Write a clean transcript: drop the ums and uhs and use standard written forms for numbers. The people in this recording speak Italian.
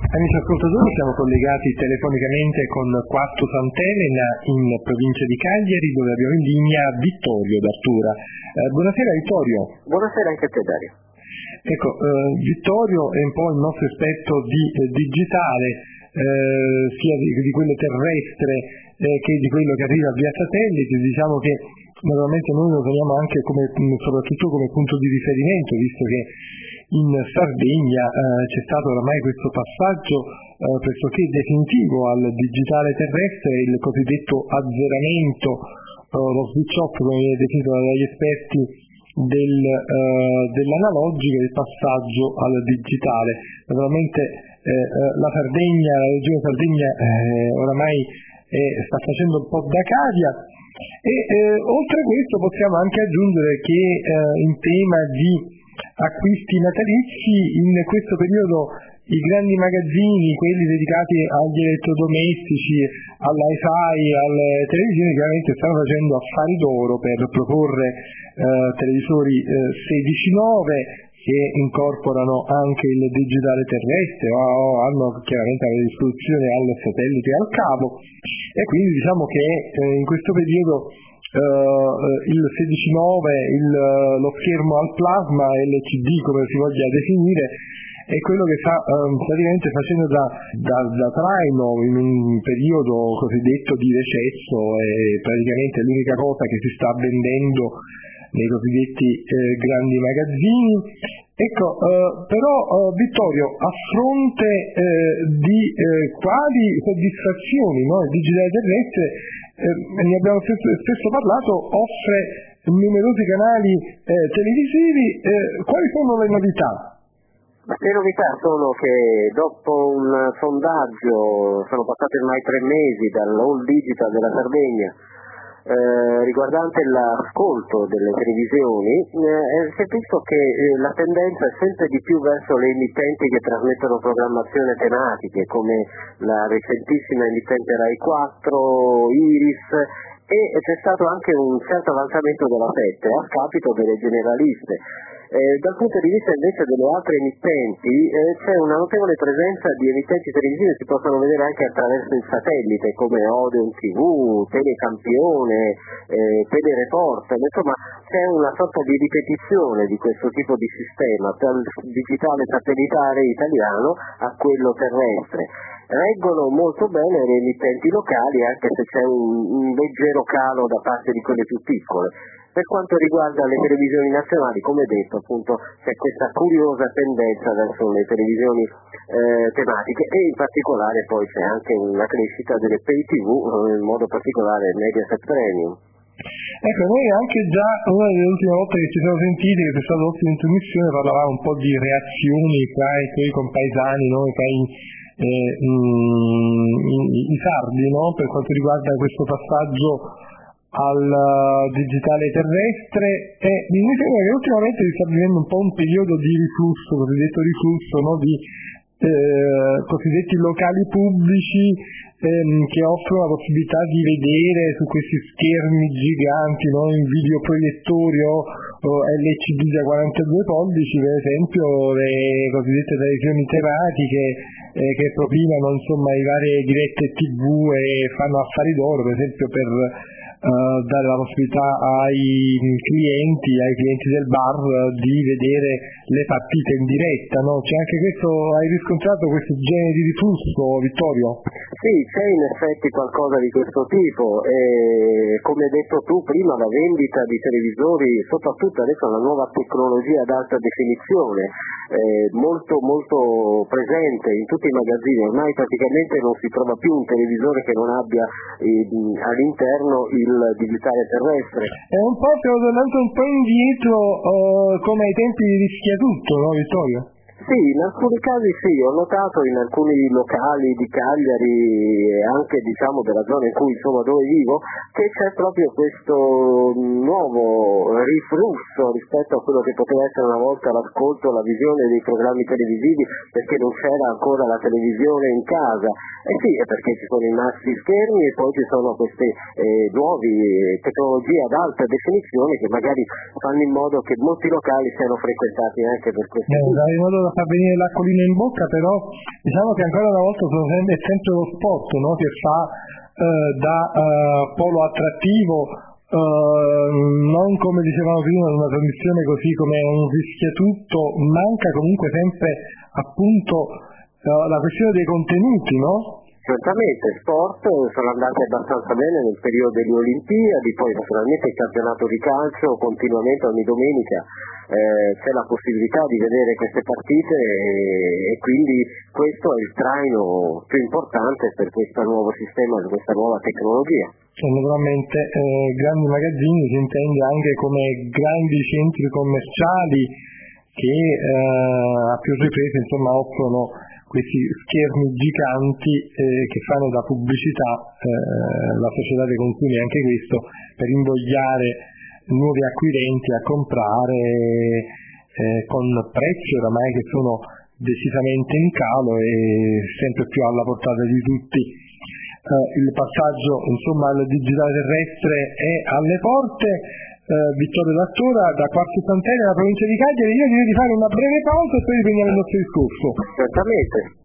Amici ascoltatori, siamo collegati telefonicamente con Quarto Sant'Elena in provincia di Cagliari, dove abbiamo in linea Vittorio d'Artura. Buonasera Vittorio. Buonasera anche a te Dario. Ecco, Vittorio è un po' il nostro esperto di digitale, sia di quello terrestre che di quello che arriva via satellite. Diciamo che naturalmente noi lo teniamo anche soprattutto come punto di riferimento, visto che in Sardegna c'è stato oramai questo passaggio pressoché definitivo al digitale terrestre, il cosiddetto azzeramento, lo switch off come viene definito dagli esperti dell'analogico, il passaggio al digitale. Naturalmente la regione Sardegna oramai sta facendo un po' da cavia e oltre a questo possiamo anche aggiungere che in tema di acquisti natalizi in questo periodo i grandi magazzini, quelli dedicati agli elettrodomestici, all'hi-fi, alle televisioni, chiaramente stanno facendo affari d'oro per proporre televisori 16:9 che incorporano anche il digitale terrestre o hanno chiaramente a disposizione al satellite e al cavo, e quindi diciamo che in questo periodo il 16:9, lo schermo al plasma, LCD come si voglia definire, è quello che sta praticamente facendo da traino in un periodo cosiddetto di recesso, e praticamente è l'unica cosa che si sta vendendo nei cosiddetti grandi magazzini. Ecco, però Vittorio, a fronte di quali soddisfazioni il digitale terrestre, ne abbiamo spesso parlato, offre numerosi canali televisivi, quali sono le novità? Le novità sono che dopo un sondaggio, sono passati ormai 3 mesi dall'All Digital della Sardegna, riguardante l'ascolto delle televisioni, si è visto che la tendenza è sempre di più verso le emittenti che trasmettono programmazione tematiche, come la recentissima emittente Rai 4, Iris, e c'è stato anche un certo avanzamento della 7 a scapito delle generaliste. Dal punto di vista invece delle altre emittenti c'è una notevole presenza di emittenti televisive che si possono vedere anche attraverso il satellite, come Odeon TV, Telecampione, Telereporter, insomma c'è una sorta di ripetizione di questo tipo di sistema dal digitale satellitare italiano a quello terrestre. Reggono molto bene le emittenti locali, anche se c'è un leggero calo da parte di quelle più piccole. Per quanto riguarda le televisioni nazionali, come detto, appunto, c'è questa curiosa tendenza verso le televisioni tematiche, e in particolare poi c'è anche una crescita delle pay TV, in modo particolare Mediaset Premium. Ecco, noi anche già una delle ultime volte che ci siamo sentiti, che c'è stata l'ultima intermissione, parlavamo un po' di reazioni tra i tuoi compaesani, tra i sardi, per quanto riguarda questo passaggio al digitale terrestre, e mi sembra che ultimamente si sta vivendo un po' un periodo di riflusso, cosiddetto riflusso, di cosiddetti locali pubblici che offrono la possibilità di vedere su questi schermi giganti, in videoproiettori o LCD da 42 pollici, per esempio le cosiddette televisioni tematiche che propinano i varie dirette TV e fanno affari d'oro, per esempio per dare la possibilità ai clienti del bar di vedere le partite in diretta, C'è anche questo, hai riscontrato questo genere di riflusso, Vittorio? Sì, c'è in effetti qualcosa di questo tipo, e come hai detto tu prima, la vendita di televisori, soprattutto adesso la nuova tecnologia ad alta definizione, molto molto presente in tutti i magazzini. Ormai praticamente non si trova più un televisore che non abbia all'interno il digitale terrestre. È un po', stiamo tornando un po' indietro, come ai tempi di Rischiatutto, Vittorio? Sì, in alcuni casi sì, ho notato in alcuni locali di Cagliari e anche della zona in cui dove vivo, che c'è proprio questo nuovo riflusso rispetto a quello che poteva essere una volta l'ascolto, la visione dei programmi televisivi, perché non c'era ancora la televisione in casa. Sì, è perché ci sono i massi schermi e poi ci sono queste nuove tecnologie ad alta definizione che magari fanno in modo che molti locali siano frequentati anche per questo. In modo da far venire l'acquolina in bocca, però diciamo che ancora una volta è sempre lo sport, no? Che fa da polo attrattivo, non come dicevamo prima, una trasmissione così come un rischiatutto, manca comunque sempre appunto la questione dei contenuti, no? Certamente, sport sono andati abbastanza bene nel periodo delle Olimpiadi, poi naturalmente il campionato di calcio continuamente ogni domenica c'è la possibilità di vedere queste partite e quindi questo è il traino più importante per questo nuovo sistema, per questa nuova tecnologia. E naturalmente grandi magazzini si intende anche come grandi centri commerciali che a più riprese insomma offrono questi schermi giganti che fanno da pubblicità la società dei consumi, anche questo per invogliare nuovi acquirenti a comprare con prezzi oramai che sono decisamente in calo e sempre più alla portata di tutti. Il passaggio insomma al digitale terrestre è alle porte. Vittorio Lattora da Quarto Sant'Elena, provincia di Cagliari. Io direi di fare una breve pausa e poi riprendiamo il nostro discorso. Certamente.